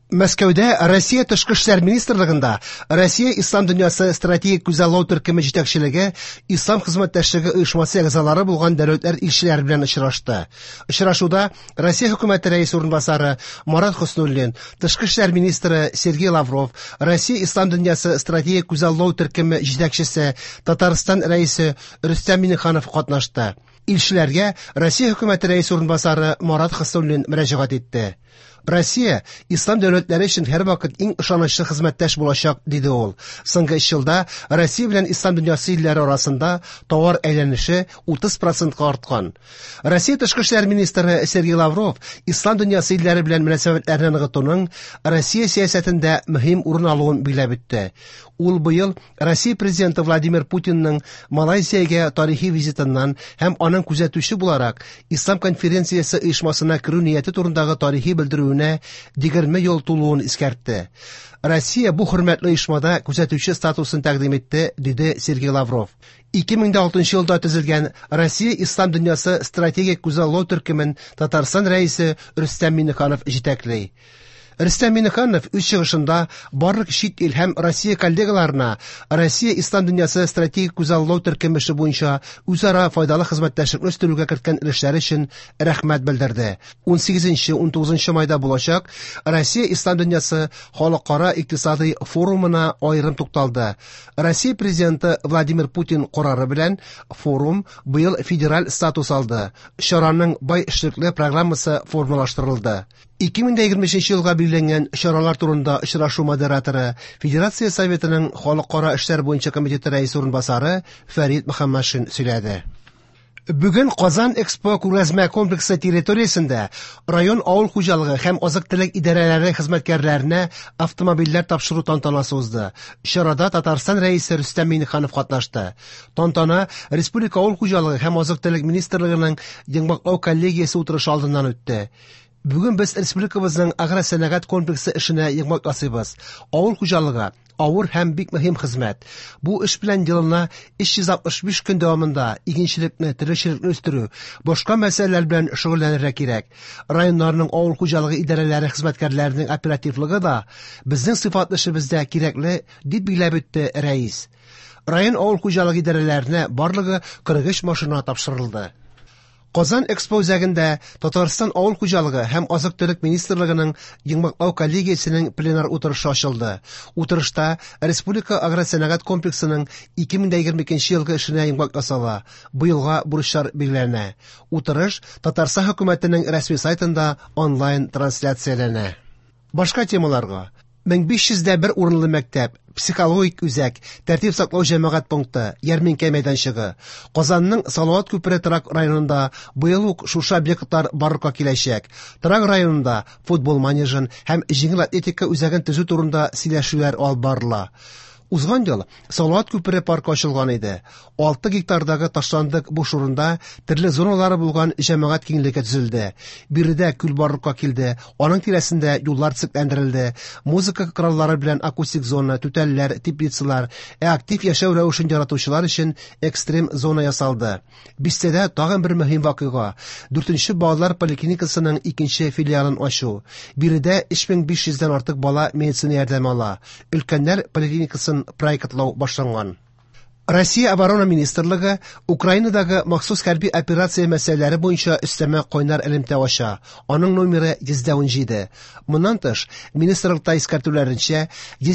Мәскәүдә Россия Тышкы эшләр министрлыгында Россия Ислам дөньясы стратегик күзаллау төркеме җитәкчелеге Ислам хезмәттәшлеге оешмасы әгъзалары булган дәүләтләр илчеләре белән очрашты. Очрашуда Россия хөкүмәте рәисе урынбасары Марат Хөснуллин, Тышкы эшләр министры Сергей Лавров, Россия Ислам дөньясы стратегик күзаллау төркеме җитәкчесе Татарстан рәисе Рөстәм Миңнеханов катнашты. Илчеләргә Россия хөкүмәте рәисе урынбасары Марат Хөснуллин мөрәҗәгать итте. Россия ислам дәүләтләре өчен һәрвакыт иң ышанычлы хезмәттәш булачак, диде ул. Соңгы 3 елда Россия белән ислам дөньясы илләре арасында товар әйләнеше 30%-ка арткан. Россия Тышкы эшләр министры Сергей Лавров ислам дөньясы илләре белән мөнәсәбәтләрне ныгытуның Россия сәясәтендә мөһим урын алуын билгеләп үтте. Ул быел Россия президенты Владимир Путинның Малайзиягә тарихи визитыннан һәм аның күзәтүче буларак Ислам конференциясе оешмасына керү нияте турындагы тарихи белдерүенә 20 ел тулуын искәртте. Россия бу хөрмәтле оешмада күзәтүче статусын тәкъдим итте, диде Сергей Лавров. 2006 елда төзелгән Россия Ислам дөньясы стратегик күзаллау төркемен Татарстан рәисе Рөстәм Миңнеханов җитәкли. Рөстәм Миңнеханов үз чыгышында барлык чит ил һәм Россия коллегаларына Россия Ислам дөньясы стратегик күзаллау төркеме эше буенча үзара файдалы хезмәттәшлекне үстерүгә керткән өлешләре өчен рәхмәт белдерде. 18-19 майда булачак Россия Ислам дөньясы халыкара икътисади форумына аерым тукталды. Россия президенты Владимир Путин карары белән форум быел федераль статус алды. Чараның бай эшлекле программасы формалаштырылды. 2023 елга билгеләнгән чаралар турында очрашу модераторы Федерация Советының халыкара эшләр буенча комитеты рәисе урынбасары Фәрит Мөхәммәтшин сөйләде. Бүген Казан Экспо күргәзмә комплексы территориясендә район авыл хуҗалыгы һәм азык-төлек идарәләре хезмәткәрләренә автомобильләр тапшыру тантанасы узды. Чарада Татарстан рәисе Рөстәм Миңнеханов катнашты. Тантана Республика авыл хуҗалыгы һәм азык-төлек министрлыгының Яңбаклау коллегиясе утырышы алдыннан үтте. Бүген без республикабызның агросәнәгать комплексы эшенә йомгак ясыйбыз. Авыл хуҗалыгы авыр һәм бик мөһим хезмәт. Бу эш белән елына 365 көн дәвамында игенчелекне, тирәчелекне үстерү, башка мәсьәләләр белән шөгыльләнергә кирәк. Районнарның авыл хуҗалыгы идарәләре хезмәткәрләренең оперативлыгы да безнең сыйфатлы эшебездә кирәкле, дип билгеләп үтте рәис. Район авыл хуҗалыгы идарәләренә барлыгы 43 машина тапшырылды. Казан Экспо үзәгендә Татарстан авыл хуҗалыгы һәм азык-төлек министрлыгының Яңбаклау коллегиясенең пленар утырышы ачылды. Утырышта Республика агросәнәгать комплексының 2022 елгы эшенә йомгак ясала. Быелга бурычлар билгеләнә. Утырыш Татарстан хөкүмәтенең рәсми сайтында онлайн трансляцияләнә. Башка темаларга 1501 урынлы мәктәп, психологик үзәк, тәртип саклау җәмәгать пункты, ярминкә мәйданчыгы. Казанның Салават күпере Торак районында быел ук шушы объектлар барлыкка киләчәк. Торак районында футбол манежын һәм җиңел атлетика үзәген төзү турында сөйләшүләр алып барыла. Узган ел Салават күпере паркы ачылган иде. 6 гектардагы ташландык буш урында төрле зоналары булган җәмәгать киңлеге төзелде. Биредә күл барлыкка килде, аның тирәсендә юллар төзекләндерелде, музыка кораллары белән акустик зона, түтәлләр, теплицалар, актив яшәү рәвешен яратучылар өчен экстрем зона ясалды. Бистәдә тагын бер мөһим вакыйга: 4нче балалар поликлиникасының 2нче филиалын ачу. Биредә 3500-дән артык бала медицина ярдәме ала. Өлкәннәр поликлиникасын проектлау башланган. Россия оборона министрлыгы Украинадагы махсус хәрби операция мәсьәләләре буенча өстәмә кайнар элемтә ача. Аның номеры 117. Моннан тыш, министрлыкта искәртүләренчә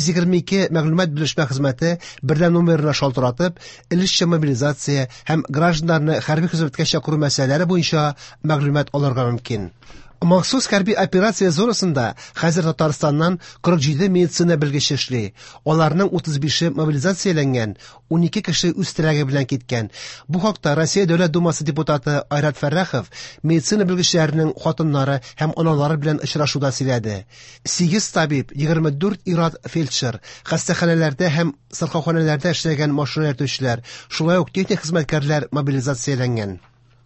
122 мәгълүмат белешмә хезмәте бердәм номерына шалтыратып, илешчә мобилизация һәм гражданнарны хәрби хезмәткә чакыру мәсьәләләре буенча мәгълүмат алырга мөмкин. Махсус хәрби операция зонасында хәзер Татарстаннан 47 медицина белгече эшли. Аларның 35-е мобилизацияләнгән, 12 кеше үз терәге белән киткән. Бу хакта Россия Дәүләт Думасы депутаты Айрат Фәррәхов медицина белгечләренең хатыннары һәм аналары белән очрашуда сөйләде. 8 табиб, 24 ир-ат фельдшер, хастаханәләрдә һәм сыркауханәләрдә эшләгән машина йөртүчеләр, шулай ук техник хезмәткәрләр мобилизацияләнгән.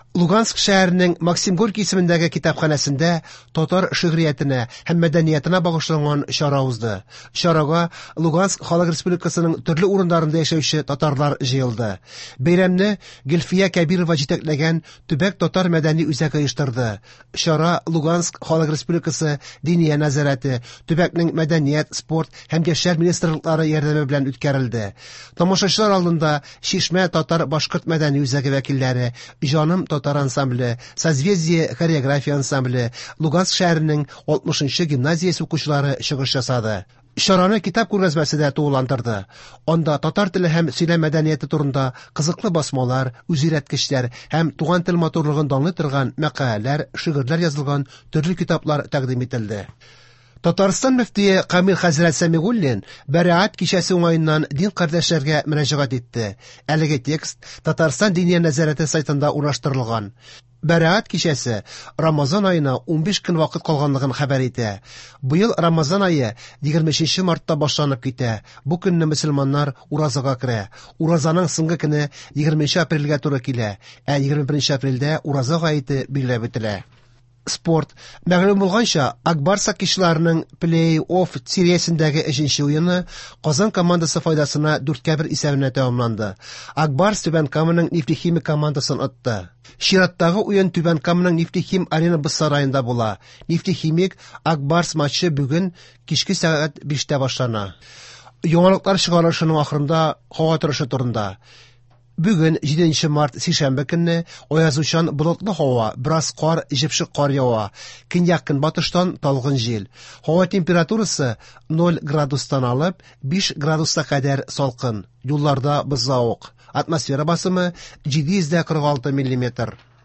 Луганск шәһәренең Максим Горький исемендәге китапханәсендә татар шигъриятенә һәм мәдәниятенә багышланган чара узды. Чарага Луганск Халык Республикасының төрле урыннарында яшәүче татарлар җыелды. Бәйрәмне Гөлфия Кәбирова җитәкләгән Төбәк татар мәдәни үзәге оештырды. Чара Луганск Халык Республикасы Диния нәзарәте, Төбәкнең мәдәният, спорт һәм яшьләр министрлыклары ярдәме белән үткәрелде. Тамашачылар алдында Шишмә татар башкорт мәдәни үзәге вәкилләре, Җаным татар ансамбле, Созвездие хореография ансамбле, Луганск шәһәренең 60-нчы гимназиясе укучылары чыгыш ясады. Чараны китап күргәзмәсе дә тулыландырды. Анда татар теле һәм сөйләм мәдәнияте турында кызыклы басмалар, үзйөреткечләр һәм туган тел матурлыгын данлый торган мәкаләләр, шигырьләр язылган төрле китаплар тәкъдим ителде. Татарстан мөфтие Камил хәзрәт Сәмигуллин Бәраәт кичәсе уңаеннан дин кардәшләргә мөрәҗәгать итте. Әлеге текст Татарстан Диния нәзарәте сайтында урнаштырылган. Бәраәт кичәсе Рамазан аена 15 көн вакыт калганлыгын хәбәр итә. Быел Рамазан ае 23 мартта башланып китә. Бу көнне мөселманнар уразага керә. Уразаның соңгы көне 20 апрельгә туры килә, 21 апрельдә ураза гаете билгеләп үтелә. Спорт. Мәгълүм булганча, Акбарс хоккейчыларының плей-офф сериясендәге 3нче уены Казан командасы файдасына 4-1 исәбенә тәмамланды. Акбарс Түбән Каманың Нефтехимик командасын отты. Чираттагы уен Түбән Каманың Нефтехим арена сараенда була. Нефтехимик Акбарс матчы бүген кичке сәгать 5-тә башлана. Яңалыклар чыгарылышының ахырында һава торышы турында. Бүген 7 март сишәмбе көнне аязучан болытлы һава, бераз кар, җепшек кар ява. Көньяк-көнбатыштан талгын җил. Һава температурасы 0 градустан алып 5 градуска кадәр салкын. Юлларда бозауык. Атмосфера басымы 746 мм.